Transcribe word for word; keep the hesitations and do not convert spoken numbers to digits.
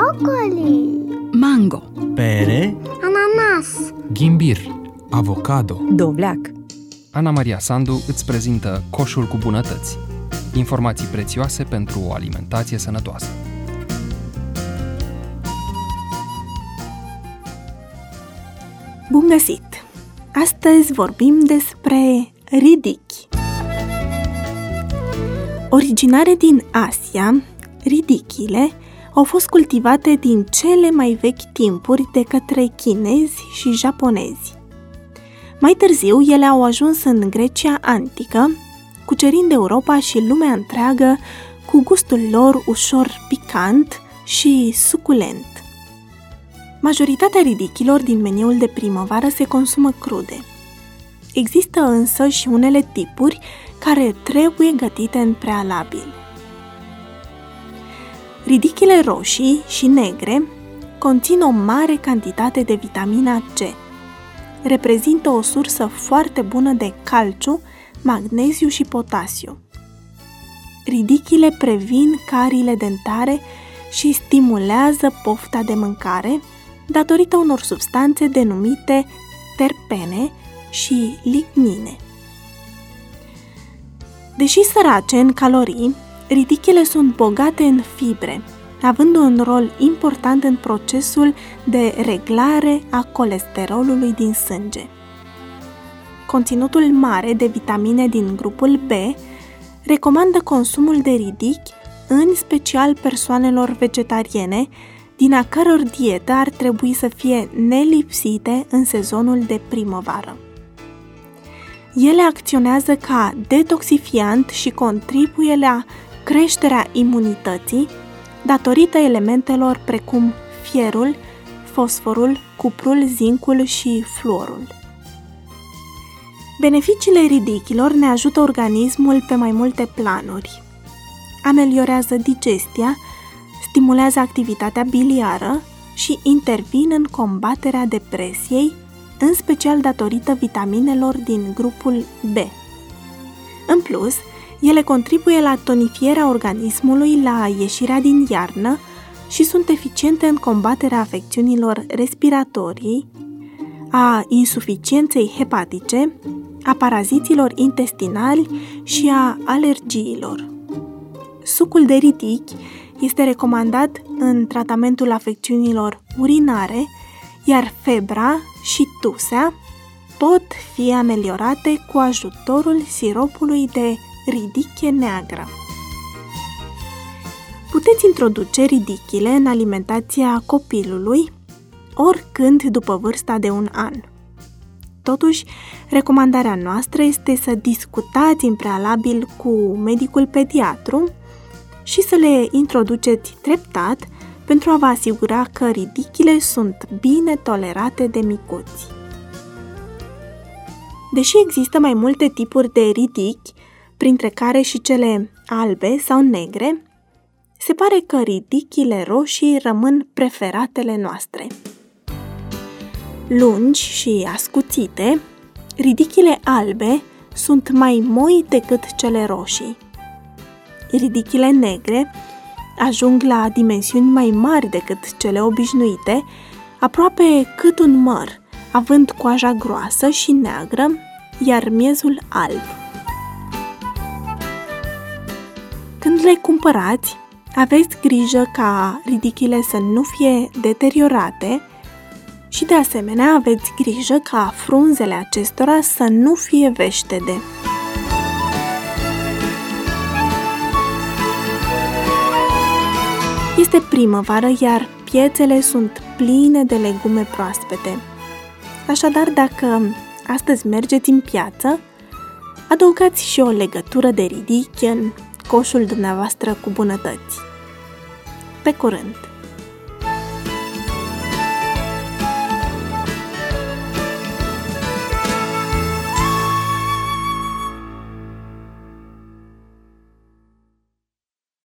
Brocoli, mango, pere, ananas, ghimbir, avocado. dovleac. Ana Maria Sandu îți prezintă Coșul cu bunătăți. Informații prețioase pentru o alimentație sănătoasă. Bun găsit! Astăzi vorbim despre ridichi. Originare din Asia, ridichile au fost cultivate din cele mai vechi timpuri de către chinezi și japonezi. Mai târziu, ele au ajuns în Grecia antică, cucerind Europa și lumea întreagă cu gustul lor ușor picant și suculent. Majoritatea ridichilor din meniul de primăvară se consumă crude. Există însă și unele tipuri care trebuie gătite în prealabil. Ridichile roșii și negre conțin o mare cantitate de vitamina C. Reprezintă o sursă foarte bună de calciu, magneziu și potasiu. Ridichile previn cariile dentare și stimulează pofta de mâncare datorită unor substanțe denumite terpene și lignine. Deși sărace în calorii, ridichile sunt bogate în fibre, având un rol important în procesul de reglare a colesterolului din sânge. Conținutul mare de vitamine din grupul B recomandă consumul de ridichi, în special persoanelor vegetariene, din a căror dietă ar trebui să fie nelipsite în sezonul de primăvară. Ele acționează ca detoxifiant și contribuie la creșterea imunității datorită elementelor precum fierul, fosforul, cuprul, zincul și fluorul. Beneficiile ridichilor ne ajută organismul pe mai multe planuri. Ameliorează digestia, stimulează activitatea biliară și intervin în combaterea depresiei, în special datorită vitaminelor din grupul B. În plus, ele contribuie la tonifierea organismului, la ieșirea din iarnă și sunt eficiente în combaterea afecțiunilor respiratorii, a insuficienței hepatice, a paraziților intestinali și a alergiilor. Sucul de ridichi este recomandat în tratamentul afecțiunilor urinare, iar febra și tusea pot fi ameliorate cu ajutorul siropului de ridiche neagră. Puteți introduce ridichile în alimentația copilului oricând după vârsta de un an. Totuși, recomandarea noastră este să discutați în prealabil cu medicul pediatru și să le introduceți treptat pentru a vă asigura că ridichile sunt bine tolerate de micuți. Deși există mai multe tipuri de ridichi, printre care și cele albe sau negre, se pare că ridichile roșii rămân preferatele noastre. Lungi și ascuțite, ridichile albe sunt mai moi decât cele roșii. Ridichile negre ajung la dimensiuni mai mari decât cele obișnuite, aproape cât un măr, având coaja groasă și neagră, iar miezul alb. Când le cumpărați, aveți grijă ca ridichile să nu fie deteriorate și de asemenea aveți grijă ca frunzele acestora să nu fie veștede. Este primăvară, iar piețele sunt pline de legume proaspete. Așadar, dacă astăzi mergeți în piață, adăugați și o legătură de ridichi în coșul dumneavoastră cu bunătăți. Pe curând!